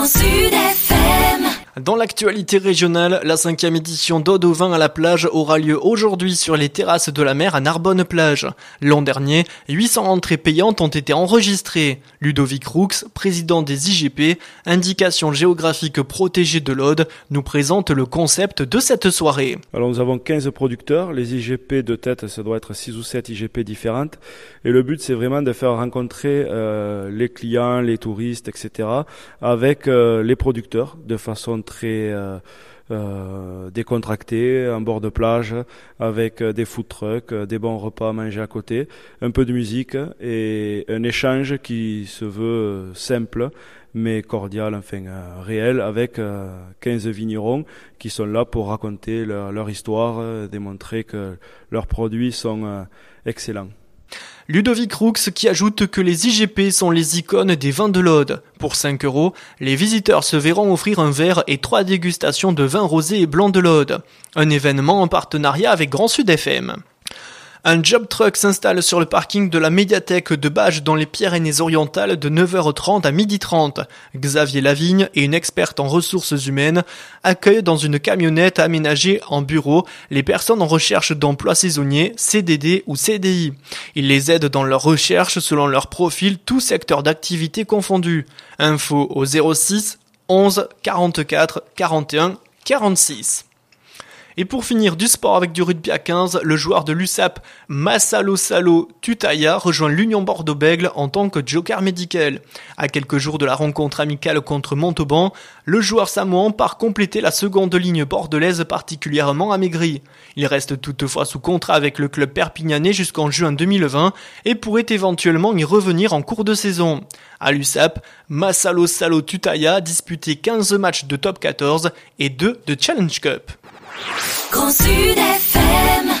Sud FM. Dans l'actualité régionale, la 5e édition d'Ode au vin à la plage aura lieu aujourd'hui sur les terrasses de la mer à Narbonne-Plage. L'an dernier, 800 entrées payantes ont été enregistrées. Ludovic Roux, président des IGP, Indications géographiques protégées de l'Aude, nous présente le concept de cette soirée. Alors nous avons 15 producteurs, les IGP de tête, ça doit être 6 ou 7 IGP différentes. Et le but, c'est vraiment de faire rencontrer les clients, les touristes, etc. avec les producteurs de façon très décontractée, en bord de plage, avec des food trucks, des bons repas à manger à côté, un peu de musique et un échange qui se veut simple mais cordial, enfin réel, avec 15 vignerons qui sont là pour raconter leur histoire, démontrer que leurs produits sont excellents. Ludovic Roux qui ajoute que les IGP sont les icônes des vins de l'Aude. Pour 5 €, les visiteurs se verront offrir un verre et 3 dégustations de vins rosés et blancs de l'Aude. Un événement en partenariat avec Grand Sud FM. Un job truck s'installe sur le parking de la médiathèque de Bages dans les Pyrénées-Orientales de 9h30 à 12h30. Xavier Lavigne et une experte en ressources humaines accueillent dans une camionnette aménagée en bureau les personnes en recherche d'emploi saisonnier, CDD ou CDI. Ils les aident dans leur recherche selon leur profil, tous secteurs d'activité confondus. Info au 06 11 44 41 46. Et pour finir, du sport avec du rugby à 15, le joueur de l'USAP Masalo Salo Tutaya rejoint l'Union Bordeaux-Bègles en tant que joker médical. À quelques jours de la rencontre amicale contre Montauban, le joueur samoan part compléter la seconde ligne bordelaise particulièrement amaigrie. Il reste toutefois sous contrat avec le club perpignanais jusqu'en juin 2020 et pourrait éventuellement y revenir en cours de saison. À l'USAP, Masalo Salo Tutaya a disputé 15 matchs de top 14 et 2 de Challenge Cup. Grand Sud FM.